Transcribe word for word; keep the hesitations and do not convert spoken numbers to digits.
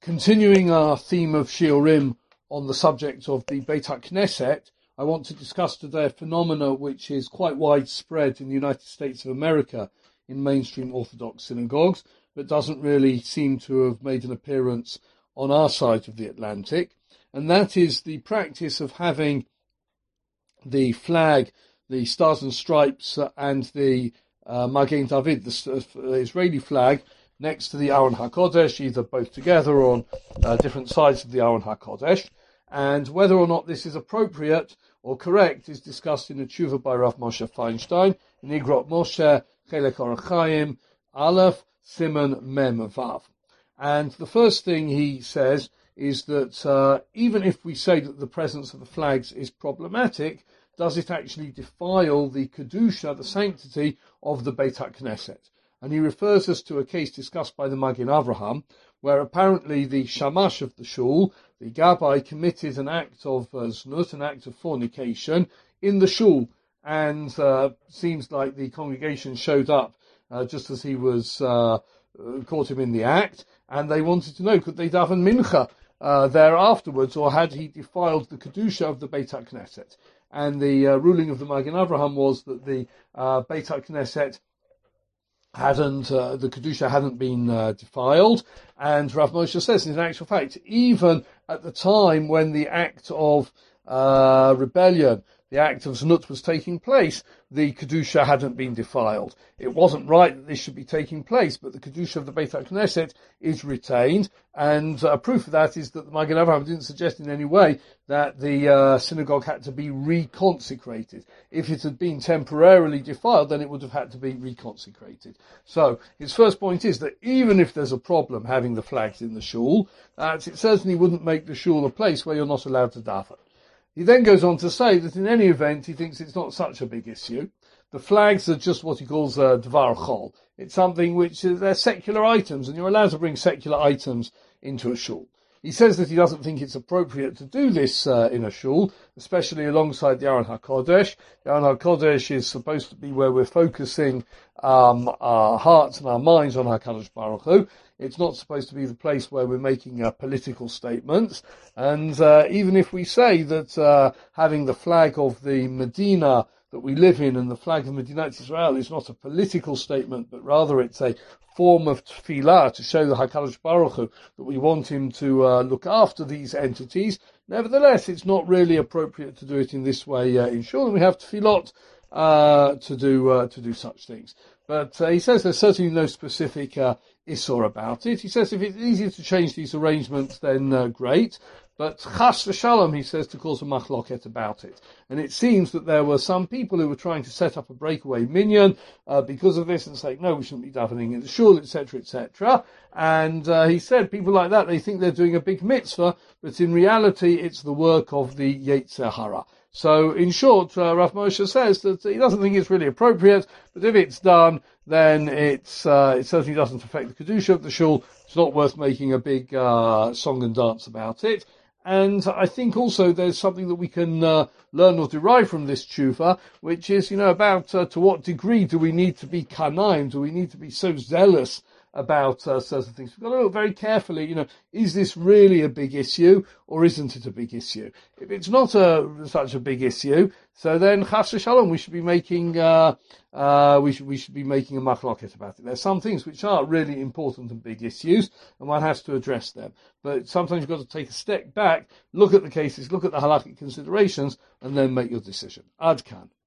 Continuing our theme of Shiurim on the subject of the Beit HaKnesset, I want to discuss today a phenomena which is quite widespread in the United States of America in mainstream Orthodox synagogues, but doesn't really seem to have made an appearance on our side of the Atlantic, and that is the practice of having the flag, the Stars and Stripes, uh, and the uh, Magen David, the uh, Israeli flag, next to the Aron HaKodesh, either both together or on uh, different sides of the Aron HaKodesh. And whether or not this is appropriate or correct is discussed in a tshuva by Rav Moshe Feinstein in Igrot Moshe, Chelek Orachaim, Aleph, Siman, Mem, Vav. And the first thing he says is that uh, even if we say that the presence of the flags is problematic, does it actually defile the Kedusha, the sanctity of the Beit HaKnesset? And he refers us to a case discussed by the Magen Avraham, where apparently the shamash of the shul, the Gabbai, committed an act of uh, znut, an act of fornication, in the shul, and uh, seems like the congregation showed up uh, just as he was uh, caught him in the act, and they wanted to know, could they daven mincha uh, there afterwards, or had he defiled the kedusha of the Beit HaKnesset? And the uh, ruling of the Magen Avraham was that the uh, Beit HaKnesset hadn't, uh, the Kedusha hadn't been uh, defiled, and Rav Moshe says, in actual fact, even at the time when the act of uh, rebellion, the act of Znut was taking place, the Kedusha hadn't been defiled. It wasn't right that this should be taking place, but the Kedusha of the Beit HaKnesset is retained, and uh, proof of that is that the Magen Avraham didn't suggest in any way that the uh, synagogue had to be reconsecrated. If it had been temporarily defiled, then it would have had to be reconsecrated. So, his first point is that even if there's a problem having the flags in the shul, uh, it certainly wouldn't make the shul a place where you're not allowed to daven. He then goes on to say that in any event, he thinks it's not such a big issue. The flags are just what he calls uh, dvar chol. It's something which is, they're secular items, and you're allowed to bring secular items into a shul. He says that he doesn't think it's appropriate to do this uh, in a shul, especially alongside the Aron HaKodesh. The Aron HaKodesh is supposed to be where we're focusing um, our hearts and our minds on HaKadosh Baruch Hu. It's not supposed to be the place where we're making uh, political statements. And uh, even if we say that uh, having the flag of the Medina that we live in and the flag of Medinat Israel is not a political statement, but rather it's a form of tefillah to show the HaKadosh Baruch Hu that we want him to uh, look after these entities, nevertheless, it's not really appropriate to do it in this way uh, in shul, and we have tefillot uh, to do uh, to do such things. But uh, he says there's certainly no specific uh, issur about it. He says if it's easier to change these arrangements, then uh, great. But chas v'shalom, he says, to cause a machloket about it. And it seems that there were some people who were trying to set up a breakaway minyan uh, because of this and say, no, we shouldn't be davening in the shul, et cetera, et cetera. And uh, he said people like that, they think they're doing a big mitzvah, but in reality it's the work of the Yetzer Hara. So, in short, uh, Rav Moshe says that he doesn't think it's really appropriate, but if it's done, then it's uh, it certainly doesn't affect the Kedusha of the shul. It's not worth making a big uh, song and dance about it. And I think also there's something that we can uh, learn or derive from this tshuva, which is, you know, about uh, to what degree do we need to be kanaim, do we need to be so zealous about uh, certain things. We've got to look very carefully, you know, is this really a big issue or isn't it a big issue? If it's not a, such a big issue, so then chas v'shalom, we should be making, uh, uh, we should, we should be making a machloket about it. There's some things which are really important and big issues, and one has to address them. But sometimes you've got to take a step back, look at the cases, look at the halakhic considerations, and then make your decision. Ad kan.